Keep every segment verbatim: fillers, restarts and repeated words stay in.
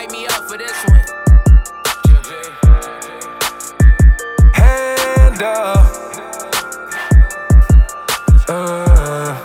pipe me up for this one. Hand up. Uh,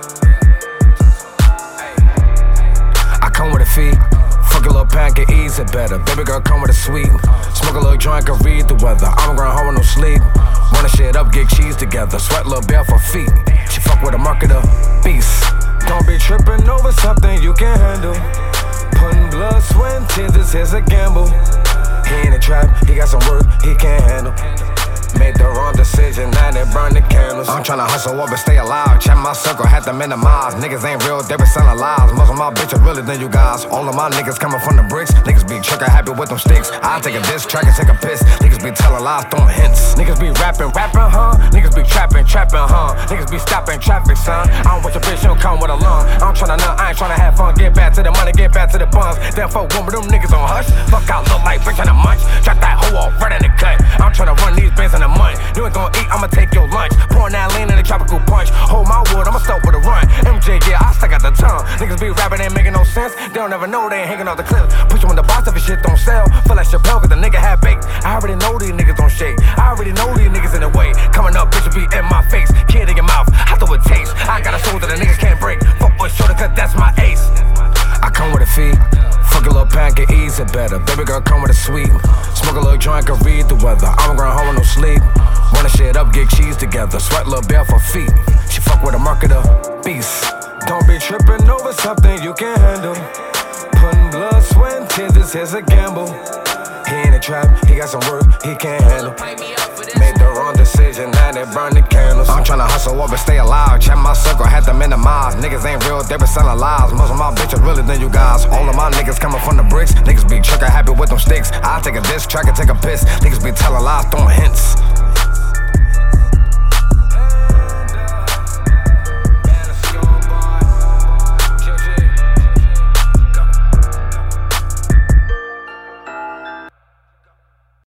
I come with a fee. Fuck a little pack and ease it better. Baby girl come with a sweet. Smoke a little joint, can read the weather. I'm going home with no sleep. Run the shit up, get cheese together. Sweat little bare for feet. She fuck with a marketer, beast. Don't be tripping over something you can't handle. Putting blood, sweat, and tears, this is a gamble. He in a trap, he got some work he can't handle. Made the wrong decision, now they burn the candles. I'm tryna hustle up and stay alive. Check my circle, had to minimize. Niggas ain't real, they be selling lies. Most of my bitches realer than you guys. All of my niggas coming from the bricks. Niggas be trickin' happy with them sticks. I take a diss track and take a piss. Niggas be telling lies, throwing hints. Niggas be rapping, rapping, huh? Niggas be trapping, trapping, huh? Niggas be stopping traffic, son. I don't want your bitch, she don't come with a lung. I'm tryna nut, I ain't tryna have fun. Get back to the money, get back to the buns. Then fuck one with them niggas on hush. Fuck, I look like bitch in a munch. Drop that hoe off right in the cut. I'm tryna run these bands in a month. You ain't gon' eat, I'ma take your lunch. Pouring that lean in a tropical punch. Hold my wood, I'ma start with a run. M J, yeah, I still got the tongue. Niggas be rapping, ain't making no sense. They don't ever know they ain't hanging off the cliff. Push you in the box if your shit don't sell. Feel like Chappelle, cause the nigga had baked. I already know these niggas don't shake. I already know these niggas in the way. Coming up, bitch, be in my face. Kid in your mouth, I throw it taste. I got a soul that the niggas can't break. Fuck with shoulder, cause that's my ace. I come with a fee. Fuck a little pack and ease it better. Baby girl come with a sweet. Smoke a little joint, can read the weather. I'm going home with no sleep. Run the shit up, get cheese together. Sweat little bare for feet. She fuck with a marketer, beast. Don't be tripping over something you can't handle. Putting blood, sweat, and tears, this is a gamble. He in a trap, he got some work he can't handle. Made the wrong decision, now they burn the candles. I'm tryna hustle up and stay alive. Check my circle, had to minimize. Niggas ain't real, they be selling lies. Most of my bitches realer than you guys. All of my niggas coming from the bricks. Niggas be trickin' happy with them sticks. I take a diss track and take a piss. Niggas be telling lies, throwing hints.